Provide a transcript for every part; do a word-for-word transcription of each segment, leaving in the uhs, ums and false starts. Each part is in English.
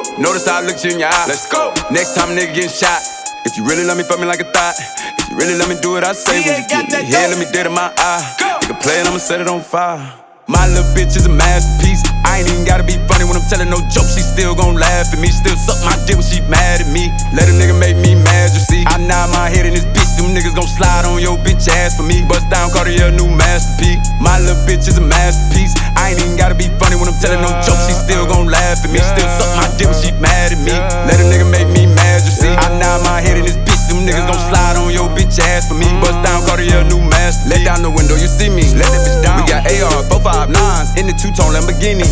Notice how I looked you in your eye. Let's go. Next time a nigga getting shot, if you really love me, fuck me like a thought. If you really let me do what I say, when you get me here, let me dead in my eye. Nigga play it, I'ma set it on fire. My little bitch is a masterpiece. I ain't even gotta be funny when I'm telling no jokes. She still gon' laugh at me. Still suck my dick when she mad at me. Let a nigga make me mad, you see. I nod my head in this bitch. Them niggas gon' slide on your bitch ass for me. Bust down Cartier, new masterpiece. My little bitch is a masterpiece. I ain't even gotta be funny when I'm telling no jokes. She still gon' laugh at me. Still suck my dick when she mad at me. Let a nigga make me mad, you see. I nod my head in this bitch. Them niggas gon' slide on your bitch ass for me. Bust down Cartier, new masterpiece. Let down the window, you see me. Let that bitch down. We got A R, four five nines in the two-tone Lamborghini.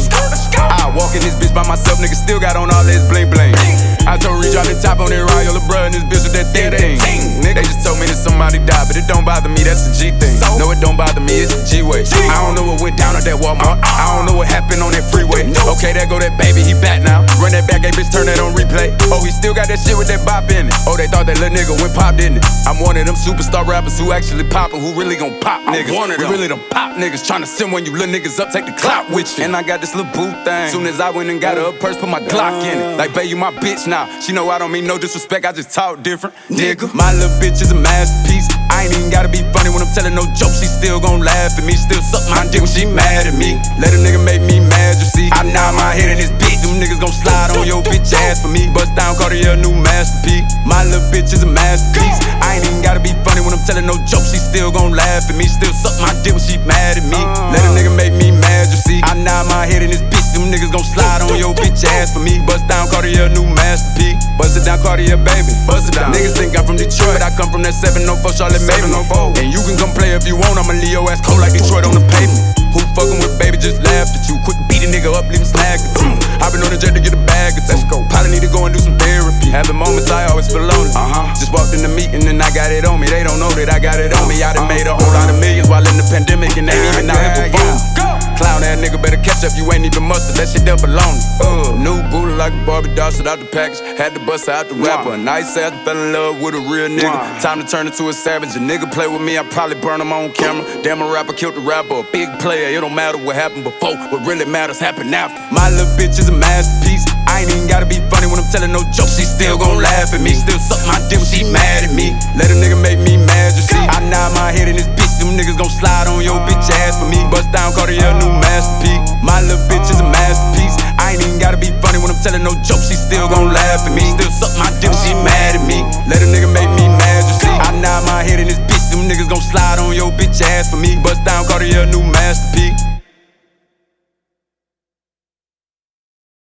I walk in this bitch by myself, nigga still got on all this bling bling. I told Reach drop the top on that Royal bruh and this bitch with that thing thing. Nigga, they just told me that somebody died, but it don't bother me, that's the G thing. No, it don't bother me, it's the G-way. I don't know what went down at that Walmart. I don't know what happened on that freeway. Okay, there go that baby, he back now. Run that back, hey bitch, turn that on replay. Oh, he still got that shit with that bop in it. Oh, they thought that little nigga went pop, didn't it? I'm one of them superstar rappers who actually poppin', who really gon' pop niggas. We really them pop niggas, tryna send when you little niggas up, take the clout with you. And I got this little boo thing. Soon as I went and got her a purse, put my Glock in it. Like, babe, you my bitch now. She know I don't mean no disrespect, I just talk different, nigga. My little bitch is a masterpiece. I ain't even gotta be funny when I'm telling no jokes. She still gon' laugh at me. Still suck my dick when she mad at me. Let a nigga make me mad, you see. I nod my head in this bitch. Them niggas gon' slide on your bitch ass for me. Bust down Cartier, new masterpiece. My little bitch is a masterpiece. I ain't even gotta be funny when I'm telling no jokes. She still gon' laugh at me. Still suck my dick when she mad at me. Let a nigga make me mad, you see. I nod my head in this bitch. Them niggas gon' slide on your bitch ass for me. Bust down Cartier, new masterpiece. Bust it down Cartier, baby. Bust it down. Niggas think I'm from Detroit, but I come from that seven oh four Charlotte Maven. And you can come play if you want. I'ma leave your ass cold like Detroit on the pavement. Who fucking with baby just laughed at you. Quick beat a nigga up, leave him snag at you. I been on the jet to get a bag or two. Let's go. Probably need to go and do some therapy. Having moments I always feel lonely. Uh-huh. Just walked in the meeting and I got it on me. They don't know that I got it on me. I done uh-huh. made a whole lot of millions while in the pandemic and ain't even out here performing. Clown ass nigga better catch up, you ain't even mustard. That shit double on me. Uh, new booty like a Barbie doll, shit out the package. Had to bust out the rapper. And I said I fell in love with a real nigga. Time to turn into a savage. A nigga play with me, I probably burn him on camera. Damn, a rapper killed the rapper. A big player, it don't matter what happened before. What really matters happened after. My little bitch is a masterpiece. I ain't even gotta be funny when I'm telling no jokes. She still gon' laugh at me. Still suck my dick when she mad at me. Let a nigga make me mad, you see. I nod my head in this bitch. Them niggas gon' slide on your bitch ass for me. Bust down Cartier, new masterpiece. My little bitch is a masterpiece. I ain't even gotta be funny when I'm telling no jokes. She still gon' laugh at me. Still suck my dick when she mad at me. Let a nigga make me mad, you see. I nod my head in this bitch. Them niggas gon' slide on your bitch ass for me. Bust down Cartier, new masterpiece.